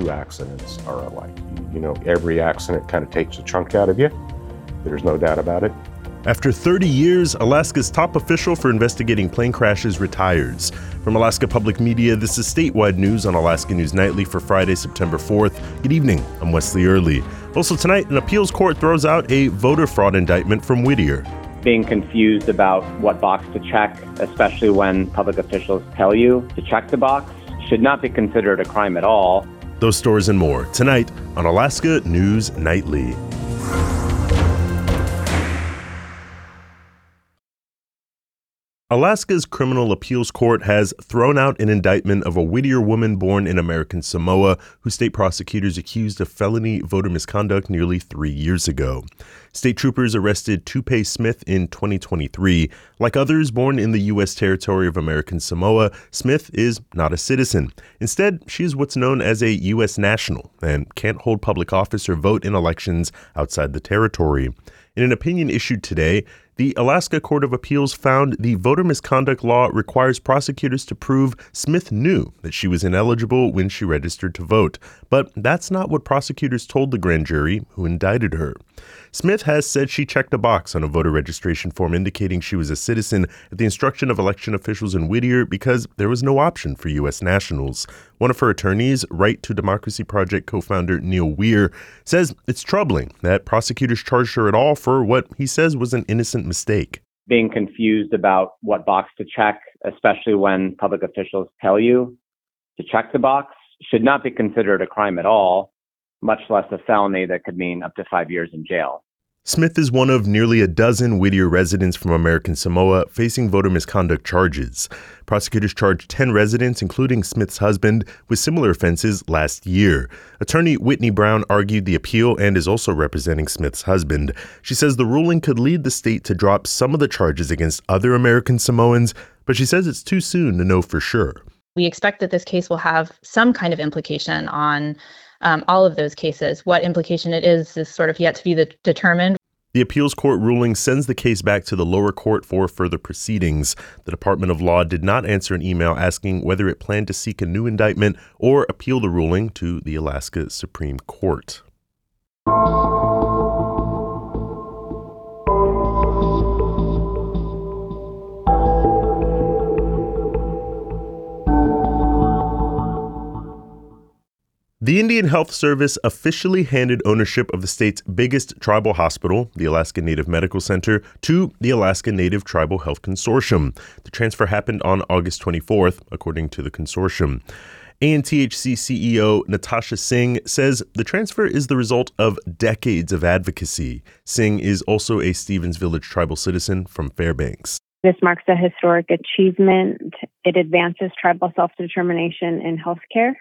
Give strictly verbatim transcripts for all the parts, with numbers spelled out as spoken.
two accidents are alike. You know, every accident kind of takes a chunk out of you. There's no doubt about it. After thirty years, Alaska's top official for investigating plane crashes retires. From Alaska Public Media, this is statewide news on Alaska News Nightly for Friday, September fourth. Good evening, I'm Wesley Early. Also tonight, an appeals court throws out a voter fraud indictment from Whittier. Being confused about what box to check, especially when public officials tell you to check the box, should not be considered a crime at all. Those stories and more tonight on Alaska News Nightly. Alaska's Criminal Appeals Court has thrown out an indictment of a Whittier woman born in American Samoa who state prosecutors accused of felony voter misconduct nearly three years ago. State troopers arrested Tupe Smith in twenty twenty-three. Like others born in the U S territory of American Samoa, Smith is not a citizen. Instead, she is what's known as a U S national and can't hold public office or vote in elections outside the territory. In an opinion issued today, the Alaska Court of Appeals found the voter misconduct law requires prosecutors to prove Smith knew that she was ineligible when she registered to vote. But that's not what prosecutors told the grand jury who indicted her. Smith has said she checked a box on a voter registration form indicating she was a citizen at the instruction of election officials in Whittier because there was no option for U S nationals. One of her attorneys, Right to Democracy Project co-founder Neil Weir, says it's troubling that prosecutors charged her at all for what he says was an innocent mistake. Being confused about what box to check, especially when public officials tell you to check the box, should not be considered a crime at all, much less a felony that could mean up to five years in jail. Smith is one of nearly a dozen Whittier residents from American Samoa facing voter misconduct charges. Prosecutors charged ten residents, including Smith's husband, with similar offenses last year. Attorney Whitney Brown argued the appeal and is also representing Smith's husband. She says the ruling could lead the state to drop some of the charges against other American Samoans, but she says it's too soon to know for sure. We expect that this case will have some kind of implication on Um, all of those cases. What implication it is is sort of yet to be the, determined. The appeals court ruling sends the case back to the lower court for further proceedings. The Department of Law did not answer an email asking whether it planned to seek a new indictment or appeal the ruling to the Alaska Supreme Court. The Indian Health Service officially handed ownership of the state's biggest tribal hospital, the Alaska Native Medical Center, to the Alaska Native Tribal Health Consortium. The transfer happened on August twenty-fourth, according to the consortium. A N T H C C E O Natasha Singh says the transfer is the result of decades of advocacy. Singh is also a Stevens Village tribal citizen from Fairbanks. This marks a historic achievement. It advances tribal self-determination in healthcare,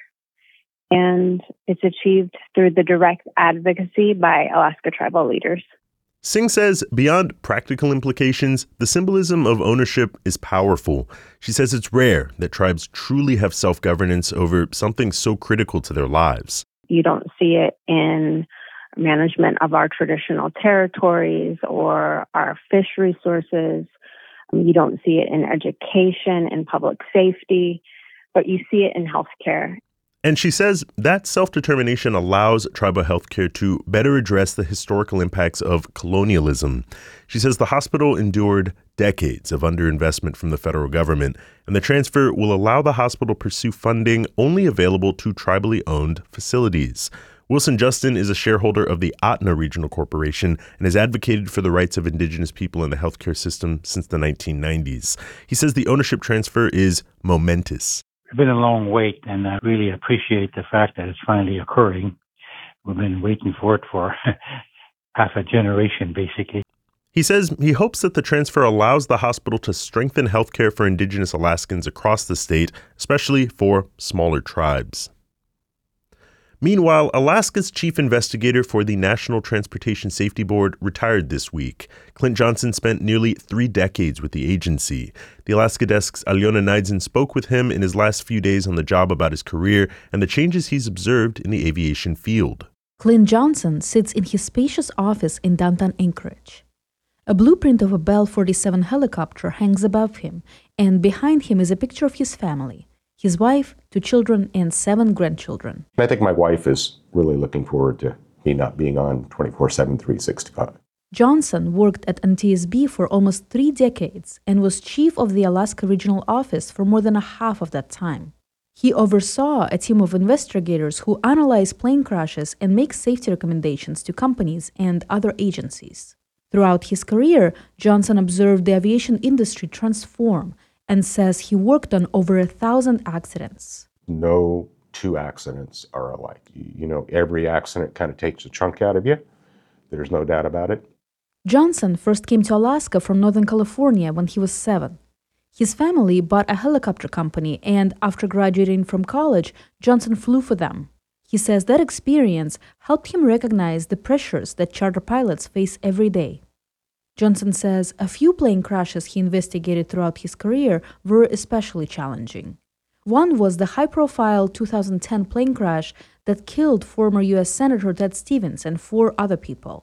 and it's achieved through the direct advocacy by Alaska tribal leaders. Singh says beyond practical implications, the symbolism of ownership is powerful. She says it's rare that tribes truly have self-governance over something so critical to their lives. You don't see it in management of our traditional territories or our fish resources. You don't see it in education and public safety, but you see it in healthcare. And she says that self-determination allows tribal healthcare to better address the historical impacts of colonialism. She says the hospital endured decades of underinvestment from the federal government, and the transfer will allow the hospital to pursue funding only available to tribally owned facilities. Wilson Justin is a shareholder of the Ahtna Regional Corporation and has advocated for the rights of Indigenous people in the healthcare system since the nineteen nineties. He says the ownership transfer is momentous. It's been a long wait, and I really appreciate the fact that it's finally occurring. We've been waiting for it for half a generation, basically. He says he hopes that the transfer allows the hospital to strengthen healthcare for Indigenous Alaskans across the state, especially for smaller tribes. Meanwhile, Alaska's chief investigator for the National Transportation Safety Board retired this week. Clint Johnson spent nearly three decades with the agency. The Alaska Desk's Alyona Neidson spoke with him in his last few days on the job about his career and the changes he's observed in the aviation field. Clint Johnson sits in his spacious office in downtown Anchorage. A blueprint of a Bell forty-seven helicopter hangs above him, and behind him is a picture of his family. his wife, two children, and seven grandchildren. I think my wife is really looking forward to me not being on twenty-four seven, three sixty-five. Johnson worked at N T S B for almost three decades and was chief of the Alaska Regional Office for more than a half of that time. He oversaw a team of investigators who analyze plane crashes and make safety recommendations to companies and other agencies. Throughout his career, Johnson observed the aviation industry transform and says he worked on over a thousand accidents. No two accidents are alike. You know, every accident kind of takes a chunk out of you. There's no doubt about it. Johnson first came to Alaska from Northern California when he was seven. His family bought a helicopter company, and after graduating from college, Johnson flew for them. He says that experience helped him recognize the pressures that charter pilots face every day. Johnson says a few plane crashes he investigated throughout his career were especially challenging. One was the high-profile two thousand ten plane crash that killed former U S Senator Ted Stevens and four other people.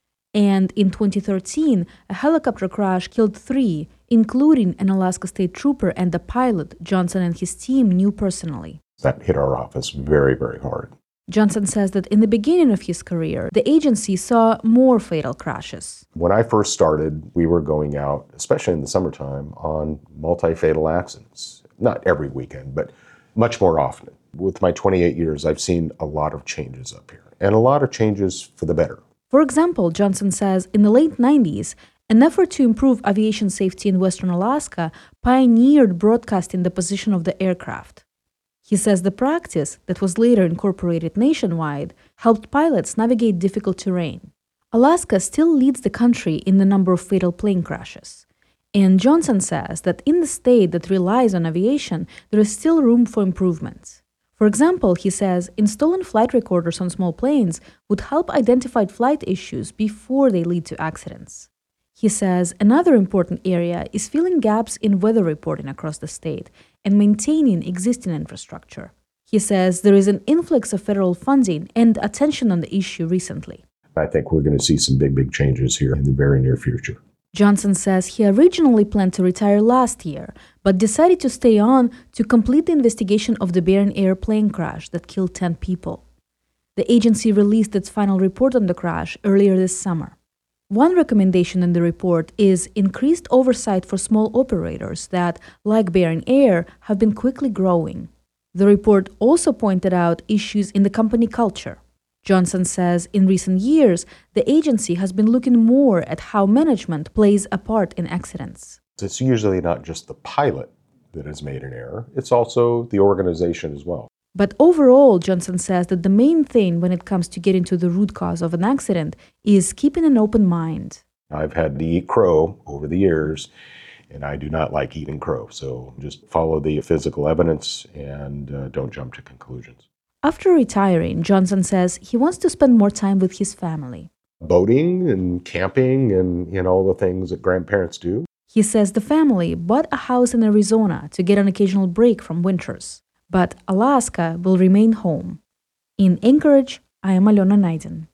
And in twenty thirteen, a helicopter crash killed three, including an Alaska State Trooper and a pilot Johnson and his team knew personally. That hit our office very, very hard. Johnson says that in the beginning of his career, the agency saw more fatal crashes. When I first started, we were going out, especially in the summertime, on multi-fatal accidents. Not every weekend, but much more often. With my twenty-eight years, I've seen a lot of changes up here, and a lot of changes for the better. For example, Johnson says in the late nineties, an effort to improve aviation safety in Western Alaska pioneered broadcasting the position of the aircraft. He says the practice, that was later incorporated nationwide, helped pilots navigate difficult terrain. Alaska still leads the country in the number of fatal plane crashes. And Johnson says that in the state that relies on aviation, there is still room for improvement. For example, he says installing flight recorders on small planes would help identify flight issues before they lead to accidents. He says another important area is filling gaps in weather reporting across the state and maintaining existing infrastructure. He says there is an influx of federal funding and attention on the issue recently. I think we're going to see some big, big changes here in the very near future. Johnson says he originally planned to retire last year, but decided to stay on to complete the investigation of the Bering Air plane crash that killed ten people. The agency released its final report on the crash earlier this summer. One recommendation in the report is increased oversight for small operators that, like Bering Air, have been quickly growing. The report also pointed out issues in the company culture. Johnson says in recent years, the agency has been looking more at how management plays a part in accidents. It's usually not just the pilot that has made an error, it's also the organization as well. But overall, Johnson says that the main thing when it comes to getting to the root cause of an accident is keeping an open mind. I've had to eat crow over the years, and I do not like eating crow. So just follow the physical evidence and uh, don't jump to conclusions. After retiring, Johnson says he wants to spend more time with his family. Boating and camping and you know, all the things that grandparents do. He says the family bought a house in Arizona to get an occasional break from winters. But Alaska will remain home. In Anchorage, I am Alona Naiden.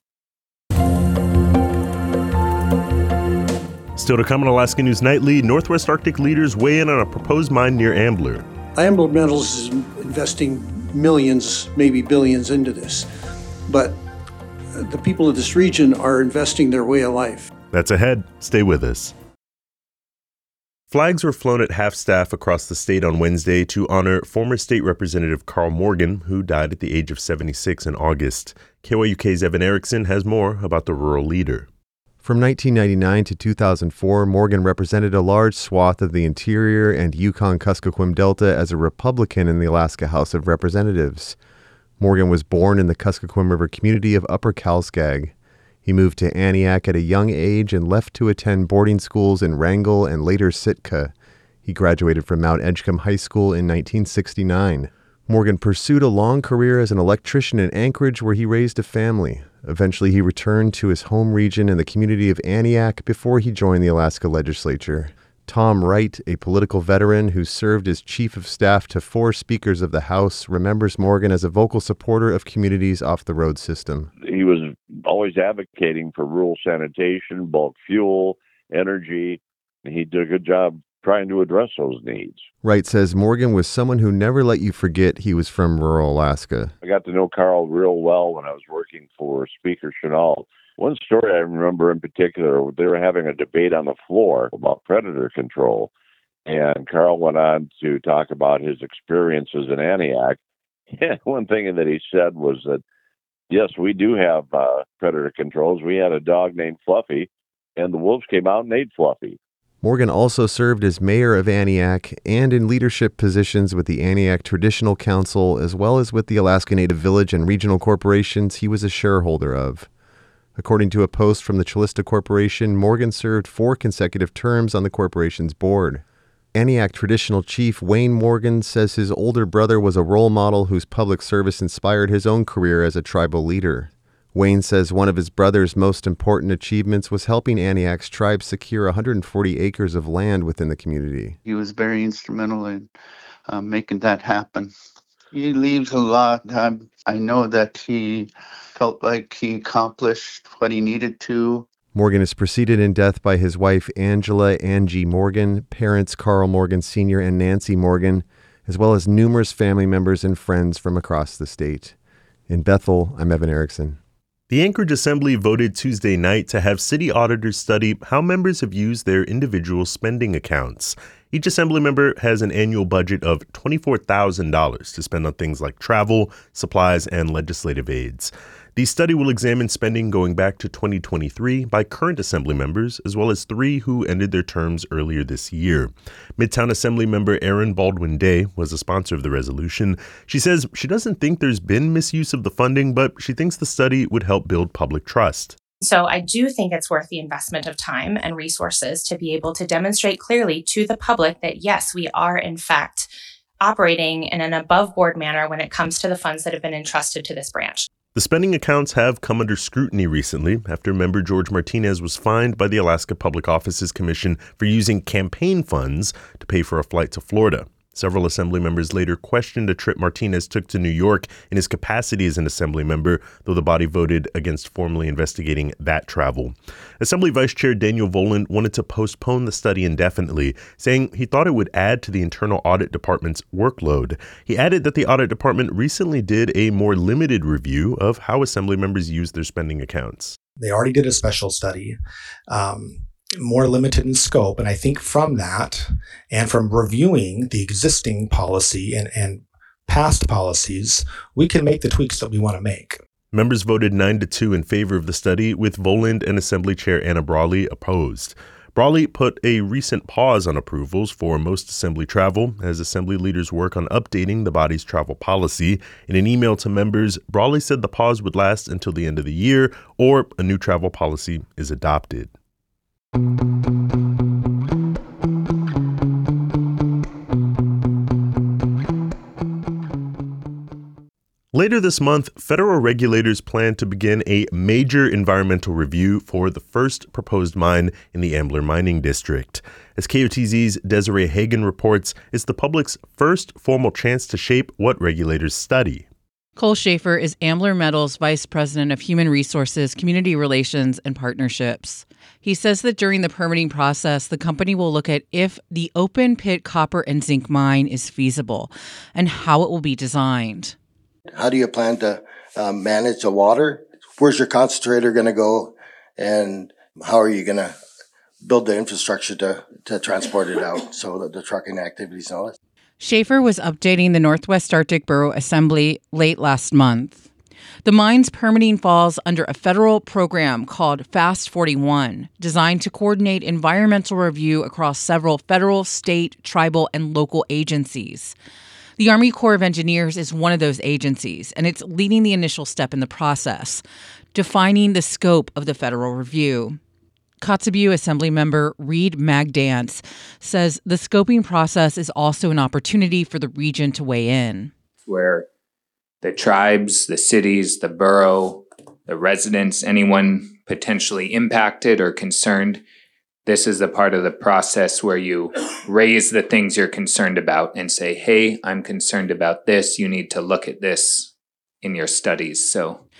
Still to come on Alaska News Nightly, Northwest Arctic leaders weigh in on a proposed mine near Ambler. Ambler Metals is investing millions, maybe billions into this. But the people of this region are investing their way of life. That's ahead. Stay with us. Flags were flown at half-staff across the state on Wednesday to honor former state representative Carl Morgan, who died at the age of seventy-six in August. K Y U K's Evan Erickson has more about the rural leader. From nineteen ninety-nine to two thousand four, Morgan represented a large swath of the interior and Yukon-Kuskokwim Delta as a Republican in the Alaska House of Representatives. Morgan was born in the Kuskokwim River community of Upper Kalskag. He moved to Aniak at a young age and left to attend boarding schools in Wrangell and later Sitka. He graduated from Mount Edgecombe High School in nineteen sixty-nine. Morgan pursued a long career as an electrician in Anchorage, where he raised a family. Eventually, he returned to his home region in the community of Aniak before he joined the Alaska legislature. Tom Wright, a political veteran who served as chief of staff to four speakers of the House, remembers Morgan as a vocal supporter of communities off the road system. He was always advocating for rural sanitation, bulk fuel, energy. He did a good job trying to address those needs. Wright says Morgan was someone who never let you forget he was from rural Alaska. I got to know Carl real well when I was working for Speaker Chennault. One story I remember in particular, they were having a debate on the floor about predator control. And Carl went on to talk about his experiences in Aniak. And one thing that he said was that, yes, we do have uh, predator controls. We had a dog named Fluffy, and the wolves came out and ate Fluffy. Morgan also served as mayor of Aniak and in leadership positions with the Aniak Traditional Council, as well as with the Alaska Native Village and regional corporations he was a shareholder of. According to a post from the Chilista Corporation, Morgan served four consecutive terms on the corporation's board. Aniak Traditional Chief Wayne Morgan says his older brother was a role model whose public service inspired his own career as a tribal leader. Wayne says one of his brother's most important achievements was helping Aniak's tribe secure one hundred forty acres of land within the community. He was very instrumental in uh, making that happen. He leaves a lot. Um, I know that he felt like he accomplished what he needed to. Morgan is preceded in death by his wife, Angela Angie Morgan, parents Carl Morgan Senior and Nancy Morgan, as well as numerous family members and friends from across the state. In Bethel, I'm Evan Erickson. The Anchorage Assembly voted Tuesday night to have city auditors study how members have used their individual spending accounts. Each Assembly member has an annual budget of twenty-four thousand dollars to spend on things like travel, supplies, and legislative aids. The study will examine spending going back to twenty twenty-three by current Assembly members, as well as three who ended their terms earlier this year. Midtown Assembly member Erin Baldwin Day was a sponsor of the resolution. She says she doesn't think there's been misuse of the funding, but she thinks the study would help build public trust. So I do think it's worth the investment of time and resources to be able to demonstrate clearly to the public that, yes, we are, in fact, operating in an above-board manner when it comes to the funds that have been entrusted to this branch. The spending accounts have come under scrutiny recently after member George Martinez was fined by the Alaska Public Offices Commission for using campaign funds to pay for a flight to Florida. Several Assembly members later questioned a trip Martinez took to New York in his capacity as an Assembly member, though the body voted against formally investigating that travel. Assembly Vice Chair Daniel Voland wanted to postpone the study indefinitely, saying he thought it would add to the Internal Audit Department's workload. He added that the Audit Department recently did a more limited review of how Assembly members use their spending accounts. They already did a special study. Um, more limited in scope. And I think from that and from reviewing the existing policy and, and past policies, we can make the tweaks that we want to make. Members voted nine to two in favor of the study, with Voland and Assembly Chair Anna Brawley opposed. Brawley put a recent pause on approvals for most Assembly travel as Assembly leaders work on updating the body's travel policy. In an email to members, Brawley said the pause would last until the end of the year or a new travel policy is adopted. Later this month, federal regulators plan to begin a major environmental review for the first proposed mine in the Ambler Mining District. As K O T Z's Desiree Hagen reports, it's the public's first formal chance to shape what regulators study. Cole Schaefer is Ambler Metals Vice President of Human Resources, Community Relations, and Partnerships. He says that during the permitting process, the company will look at if the open pit copper and zinc mine is feasible and how it will be designed. How do you plan to um, manage the water? Where's your concentrator going to go? And how are you going to build the infrastructure to, to transport it out? So that the trucking activities and all that. Schaefer was updating the Northwest Arctic Borough Assembly late last month. The mine's permitting falls under a federal program called FAST forty-one, designed to coordinate environmental review across several federal, state, tribal, and local agencies. The Army Corps of Engineers is one of those agencies, and it's leading the initial step in the process, defining the scope of the federal review. Kotzebue Assemblymember Reed Magdance says the scoping process is also an opportunity for the region to weigh in. Where the tribes, the cities, the borough, the residents, anyone potentially impacted or concerned, this is the part of the process where you raise the things you're concerned about and say, hey, I'm concerned about this. You need to look at this in your studies. So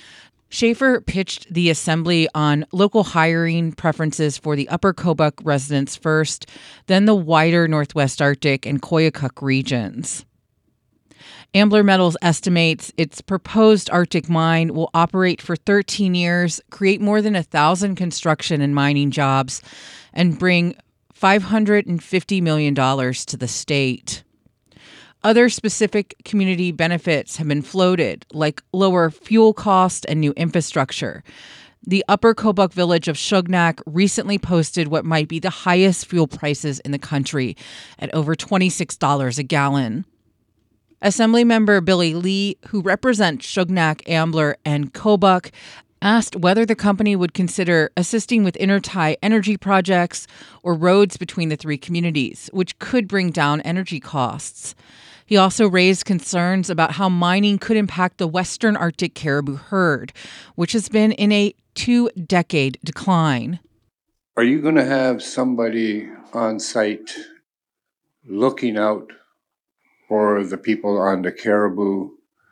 Schaefer pitched the assembly on local hiring preferences for the Upper Kobuk residents first, then the wider Northwest Arctic and Koyukuk regions. Ambler Metals estimates its proposed Arctic mine will operate for thirteen years, create more than one thousand construction and mining jobs, and bring five hundred fifty million dollars to the state. Other specific community benefits have been floated, like lower fuel cost and new infrastructure. The Upper Kobuk village of Shugnak recently posted what might be the highest fuel prices in the country at over twenty-six dollars a gallon. Assemblymember Billy Lee, who represents Shugnak, Ambler, and Kobuk, asked whether the company would consider assisting with intertie energy projects or roads between the three communities, which could bring down energy costs. He also raised concerns about how mining could impact the Western Arctic caribou herd, which has been in a two-decade decline. Are you going to have somebody on site looking out for the people on the caribou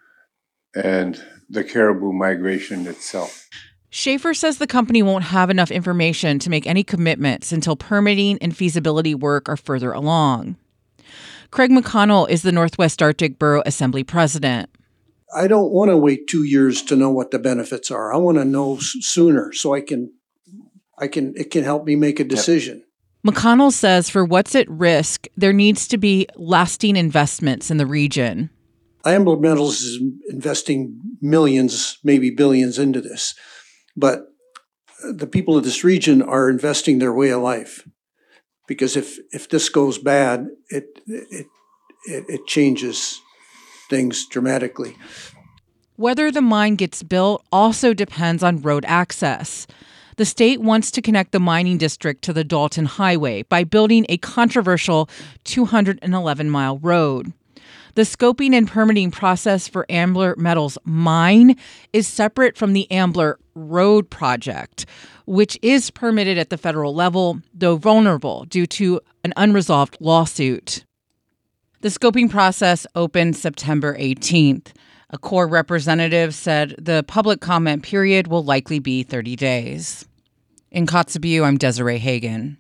and the caribou migration itself? Schaefer says the company won't have enough information to make any commitments until permitting and feasibility work are further along. Craig McConnell is the Northwest Arctic Borough Assembly president. I don't want to wait two years to know what the benefits are. I want to know s- sooner so I can, I can, it can help me make a decision. Yep. McConnell says for what's at risk, there needs to be lasting investments in the region. Ambler Metals is investing millions, maybe billions into this, but the people of this region are investing their way of life. Because if, if this goes bad, it, it it it changes things dramatically. Whether the mine gets built also depends on road access. The state wants to connect the mining district to the Dalton Highway by building a controversial two hundred eleven mile road. The scoping and permitting process for Ambler Metals mine is separate from the Ambler Road project, which is permitted at the federal level, though vulnerable due to an unresolved lawsuit. The scoping process opened September eighteenth. A Corps representative said the public comment period will likely be thirty days. In Kotzebue, I'm Desiree Hagen.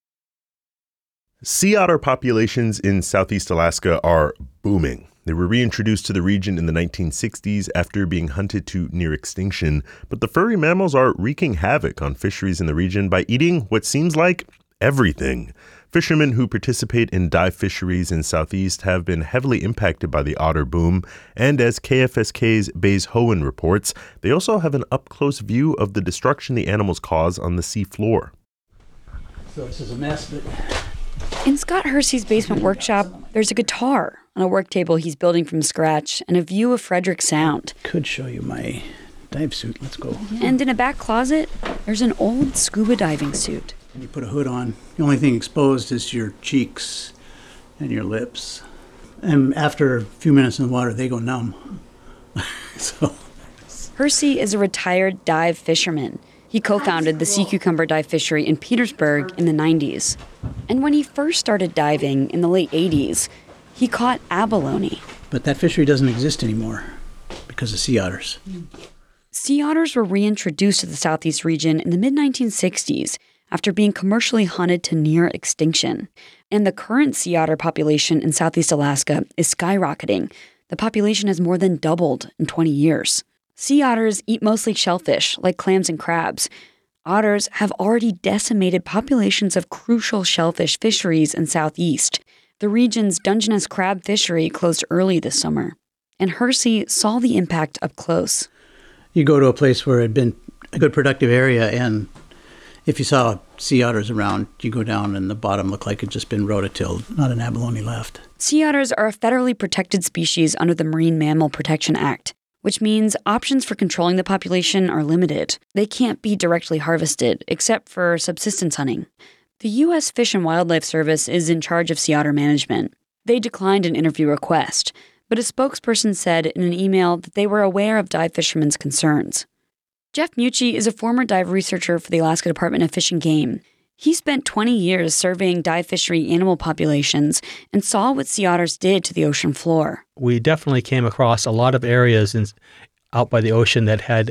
Sea otter populations in Southeast Alaska are booming. They were reintroduced to the region in the nineteen sixties after being hunted to near extinction, but the furry mammals are wreaking havoc on fisheries in the region by eating what seems like everything. Fishermen who participate in dive fisheries in Southeast have been heavily impacted by the otter boom, and as K F S K's Baze Hohen reports, they also have an up-close view of the destruction the animals cause on the sea floor. So this is a mess, but... In Scott Hersey's basement workshop, there's a guitar on a work table he's building from scratch and a view of Frederick Sound. Could show you my dive suit. Let's go. And in a back closet, there's an old scuba diving suit. And you put a hood on. The only thing exposed is your cheeks and your lips. And after a few minutes in the water, they go numb. so. Hersey is a retired dive fisherman. He co-founded the Sea Cucumber Dive Fishery in Petersburg in the nineties. And when he first started diving in the late eighties, he caught abalone. But that fishery doesn't exist anymore because of sea otters. Sea otters were reintroduced to the Southeast region in the mid nineteen sixties after being commercially hunted to near extinction. And the current sea otter population in Southeast Alaska is skyrocketing. The population has more than doubled in twenty years. Sea otters eat mostly shellfish, like clams and crabs. Otters have already decimated populations of crucial shellfish fisheries in Southeast. The region's Dungeness crab fishery closed early this summer, and Hersey saw the impact up close. You go to a place where it had been a good productive area, and if you saw sea otters around, you go down and the bottom looked like it had just been rototilled, not an abalone left. Sea otters are a federally protected species under the Marine Mammal Protection Act, which means options for controlling the population are limited. They can't be directly harvested, except for subsistence hunting. The U S Fish and Wildlife Service is in charge of sea otter management. They declined an interview request, but a spokesperson said in an email that they were aware of dive fishermen's concerns. Jeff Mucci is a former dive researcher for the Alaska Department of Fish and Game. He spent twenty years surveying dive fishery animal populations and saw what sea otters did to the ocean floor. We definitely came across a lot of areas in, out by the ocean that had uh,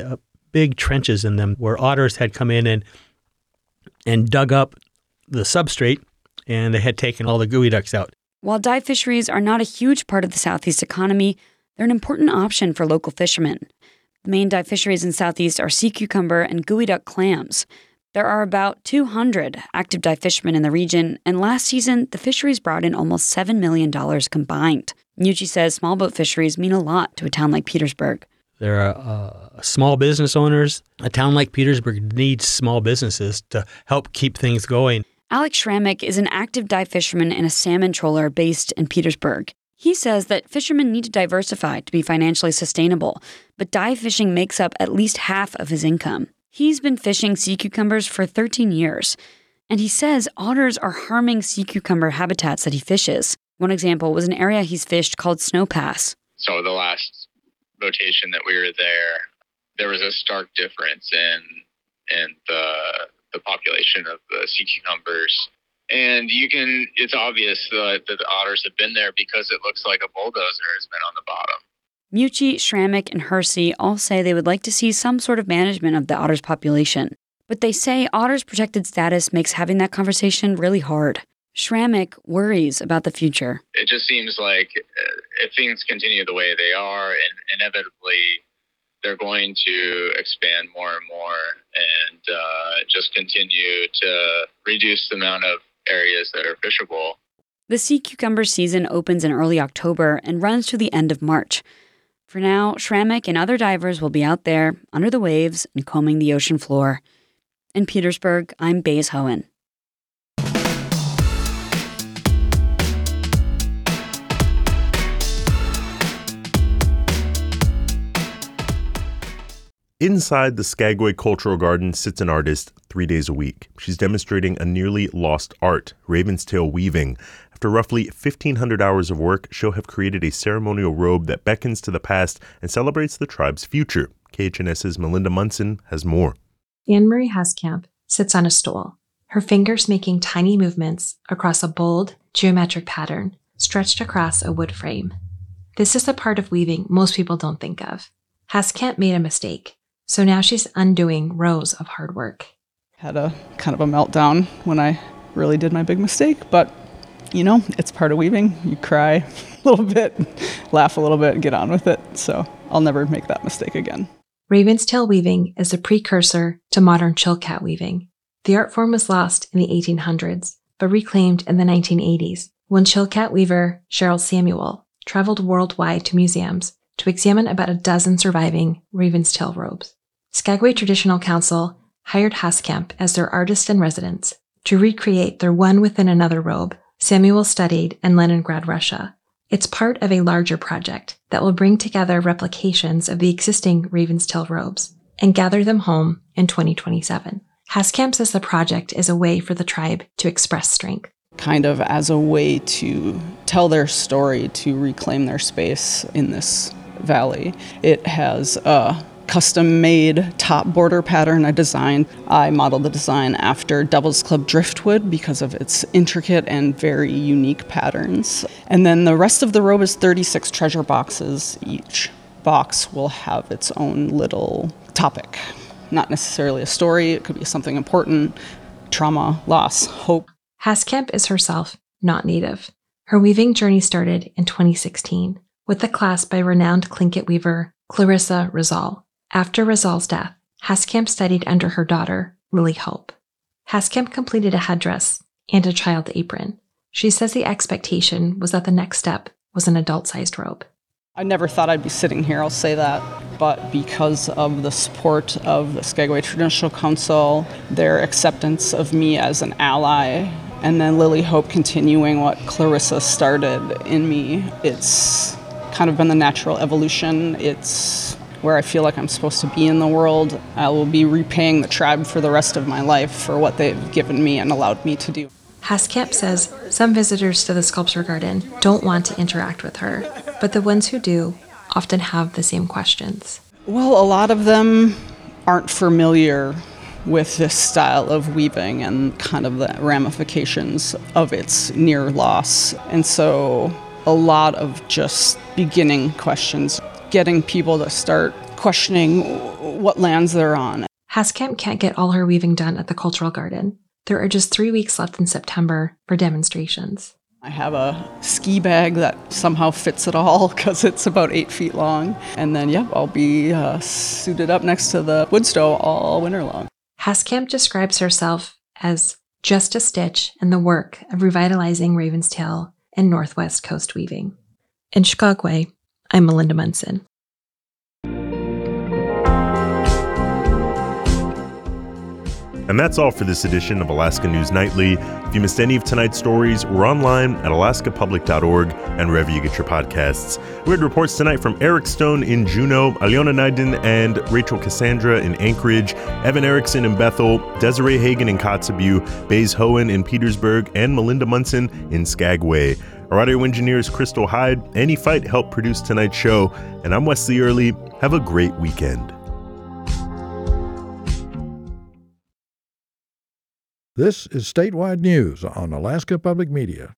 big trenches in them where otters had come in and and dug up the substrate, and they had taken all the geoducks out. While dive fisheries are not a huge part of the Southeast economy, they're an important option for local fishermen. The main dive fisheries in Southeast are sea cucumber and geoduck clams. There are about two hundred active dive fishermen in the region, and last season, the fisheries brought in almost seven million dollars combined. Nucci says small boat fisheries mean a lot to a town like Petersburg. There are uh, small business owners. A town like Petersburg needs small businesses to help keep things going. Alex Schrammick is an active dive fisherman and a salmon troller based in Petersburg. He says that fishermen need to diversify to be financially sustainable, but dive fishing makes up at least half of his income. He's been fishing sea cucumbers for thirteen years, and he says otters are harming sea cucumber habitats that he fishes. One example was an area he's fished called Snow Pass. So the last rotation that we were there, there was a stark difference in in the the population of the sea cucumbers. And you can, it's obvious that, that the otters have been there because it looks like a bulldozer has been on the bottom. Mucci, Schrammick, and Hersey all say they would like to see some sort of management of the otter's population. But they say otters' protected status makes having that conversation really hard. Schrammick worries about the future. It just seems like if things continue the way they are, and inevitably they're going to expand more and more and uh, just continue to reduce the amount of areas that are fishable. The sea cucumber season opens in early October and runs to the end of March. For now, Schrammick and other divers will be out there under the waves and combing the ocean floor. In Petersburg, I'm Baze Hohen. Inside the Skagway Cultural Garden sits an artist three days a week. She's demonstrating a nearly lost art, Raven's Tail weaving. After roughly fifteen hundred hours of work, she'll have created a ceremonial robe that beckons to the past and celebrates the tribe's future. K H N S's Melinda Munson has more. Anne-Marie Haskamp sits on a stool, her fingers making tiny movements across a bold, geometric pattern stretched across a wood frame. This is the part of weaving most people don't think of. Haskamp made a mistake. So now she's undoing rows of hard work. Had a kind of a meltdown when I really did my big mistake, but you know, it's part of weaving. You cry a little bit, laugh a little bit, get on with it. So I'll never make that mistake again. Raven's Tail weaving is a precursor to modern chilkat weaving. The art form was lost in the eighteen hundreds, but reclaimed in the nineteen eighties when chilkat weaver Cheryl Samuel traveled worldwide to museums to examine about a dozen surviving Raven's Tail robes. Skagway Traditional Council hired Haskamp as their artist in residence to recreate their one within another robe Samuel studied in Leningrad, Russia. It's part of a larger project that will bring together replications of the existing Raven's Tail robes and gather them home in twenty twenty-seven. Haskamp says the project is a way for the tribe to express strength. Kind of as a way to tell their story, to reclaim their space in this valley. It has a custom-made top border pattern I designed. I modeled the design after Devil's Club driftwood because of its intricate and very unique patterns. And then the rest of the robe is thirty-six treasure boxes. Each box will have its own little topic. Not necessarily a story, it could be something important, trauma, loss, hope. Haskamp is herself not Native. Her weaving journey started in twenty sixteen with a class by renowned Tlingit weaver Clarissa Rizal. After Rizal's death, Haskamp studied under her daughter, Lily Hope. Haskamp completed a headdress and a child apron. She says the expectation was that the next step was an adult-sized robe. I never thought I'd be sitting here, I'll say that, but because of the support of the Skagway Traditional Council, their acceptance of me as an ally, and then Lily Hope continuing what Clarissa started in me, it's kind of been the natural evolution. It's where I feel like I'm supposed to be in the world. I will be repaying the tribe for the rest of my life for what they've given me and allowed me to do. Haskamp says some visitors to the sculpture garden don't want to interact with her, but the ones who do often have the same questions. Well, a lot of them aren't familiar with this style of weaving and kind of the ramifications of its near loss. And so a lot of just beginning questions, getting people to start questioning what lands they're on. Haskamp can't get all her weaving done at the Cultural Garden. There are just three weeks left in September for demonstrations. I have a ski bag that somehow fits it all because it's about eight feet long. And then, yep, I'll be uh, suited up next to the wood stove all winter long. Haskamp describes herself as just a stitch in the work of revitalizing Ravenstail and Northwest Coast weaving. In Chicago, I'm Melinda Munson. And that's all for this edition of Alaska News Nightly. If you missed any of tonight's stories, we're online at alaska public dot org and wherever you get your podcasts. We had reports tonight from Eric Stone in Juneau, Aliona Naiden and Rachel Cassandra in Anchorage, Evan Erickson in Bethel, Desiree Hagen in Kotzebue, Baze Hohen in Petersburg, and Melinda Munson in Skagway. Our audio engineers Crystal Hyde, Annie Fight helped produce tonight's show, and I'm Wesley Early. Have a great weekend. This is Statewide News on Alaska Public Media.